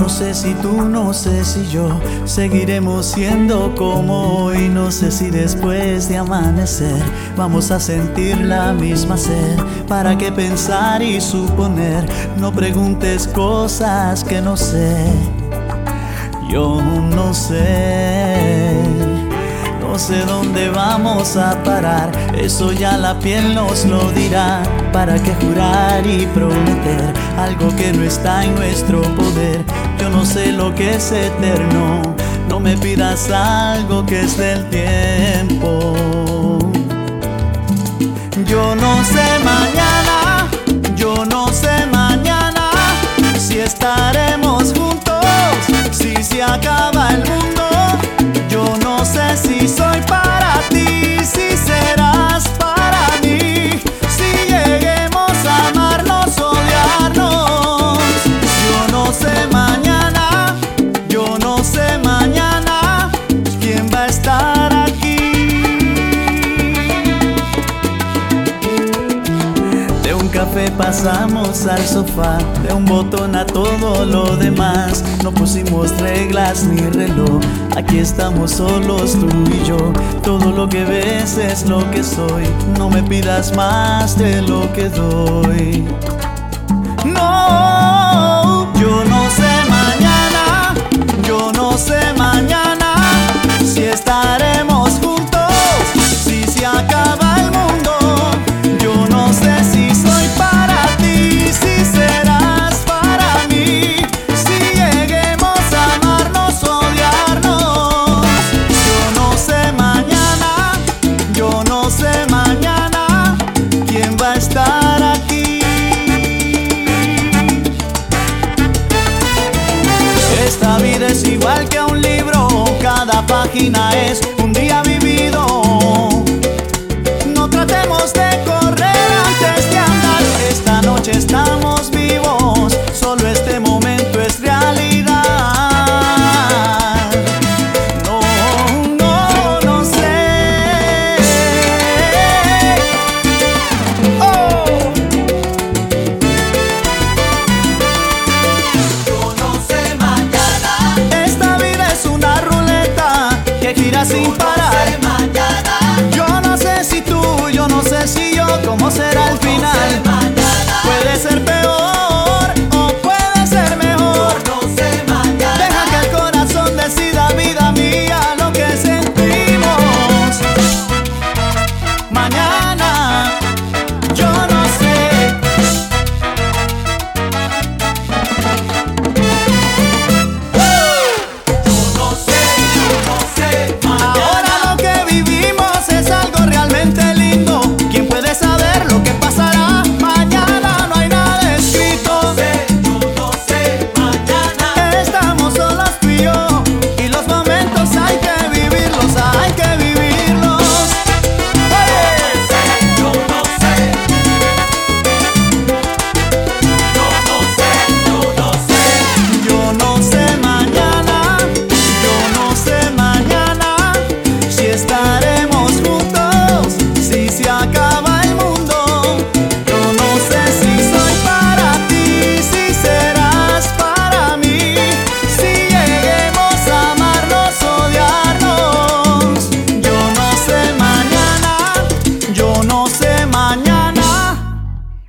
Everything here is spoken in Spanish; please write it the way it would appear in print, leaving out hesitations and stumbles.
No sé si tú, no sé si yo seguiremos siendo como hoy. No sé si después de amanecer vamos a sentir la misma sed. ¿Para qué pensar y suponer? No preguntes cosas que no sé. Yo no sé. No sé dónde vamos a parar, eso ya la piel nos lo dirá. ¿Para qué jurar y prometer algo que no está en nuestro poder? Yo no sé lo que es eterno, no me pidas algo que es del tiempo. Yo no sé mañana, yo no sé mañana si estaremos juntos, si se acaba el mundo. Yo no sé si soy para ti, si serás para mí, si lleguemos a amarnos, odiarnos. Yo no sé mañana, yo no sé mañana quién va a estar aquí. De un café pasamos al sofá, de un botón a todo lo demás. No pusimos reglas ni reloj, aquí estamos solos tú y yo. Todo lo que ves es lo que soy, no me pidas más de lo que doy. No, yo no sé mañana, yo no sé mañana si estaremos juntos, si se acaba el mundo. Yo no sé si soy para ti, si serás para mí, si lleguemos a amarnos, odiarnos. Yo no sé mañana, yo no sé mañana quién va a estar aquí. Esta vida es igual que un libro, cada página es un día vivido. No tratemos de